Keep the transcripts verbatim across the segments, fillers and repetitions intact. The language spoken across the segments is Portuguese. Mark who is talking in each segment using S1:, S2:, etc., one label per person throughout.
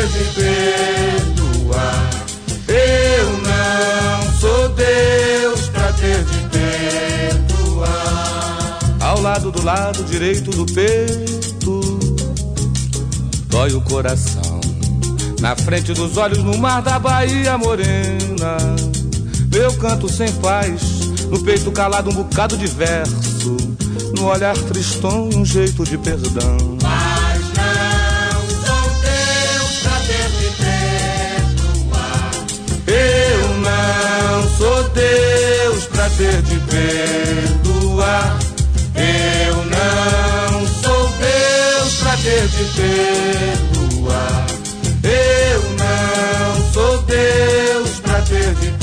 S1: ter de perdoar. Eu não sou Deus pra ter de perdoar.
S2: Ao lado do lado direito do peito dói o coração, na frente dos olhos no mar da Bahia morena. Meu canto sem paz, no peito calado um bocado de verso, no olhar tristonho um jeito de perdão.
S1: Mas não sou Deus pra ter de perdoar.
S2: Eu não sou Deus pra ter de perdoar.
S1: Eu não sou Deus pra ter de perdoar.
S2: Eu não sou Deus pra ter de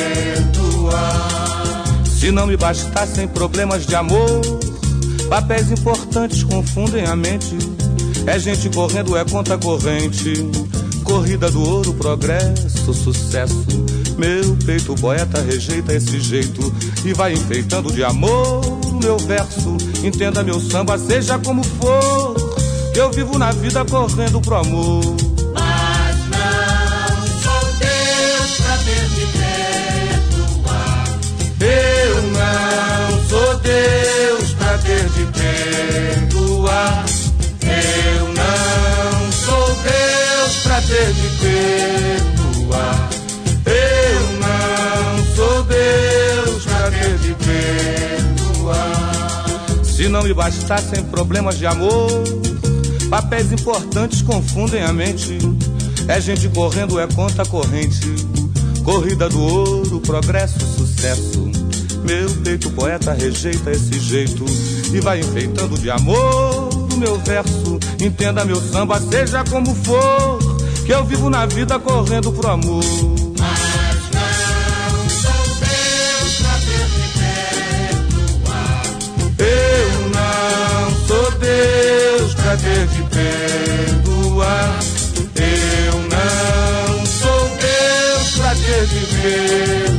S2: perdoar. Se não me bastassem problemas de amor, papéis importantes confundem a mente. É gente correndo, é conta corrente, corrida do ouro, progresso, sucesso. Meu peito poeta rejeita esse jeito e vai enfeitando de amor o meu verso. Entenda meu samba, seja como for, eu vivo na vida correndo pro amor.
S1: Mas não sou Deus pra ter de perdoar.
S2: Eu não sou Deus pra ter de perdoar.
S1: Eu não sou Deus
S2: pra ter de perdoar. Eu não sou Deus pra ter de perdoar. Se não me bastassem problemas de amor, papéis importantes confundem a mente. É gente correndo, é conta corrente, corrida do ouro, progresso, sucesso. Meu peito poeta rejeita esse jeito e vai enfeitando de amor o meu verso. Entenda meu samba, seja como for, que eu vivo na vida correndo pro amor.
S1: Mas não sou Deus pra ter de perdoar.
S2: Eu não sou Deus pra ter de perdoar. Eu não sou Deus pra ter de perdoar.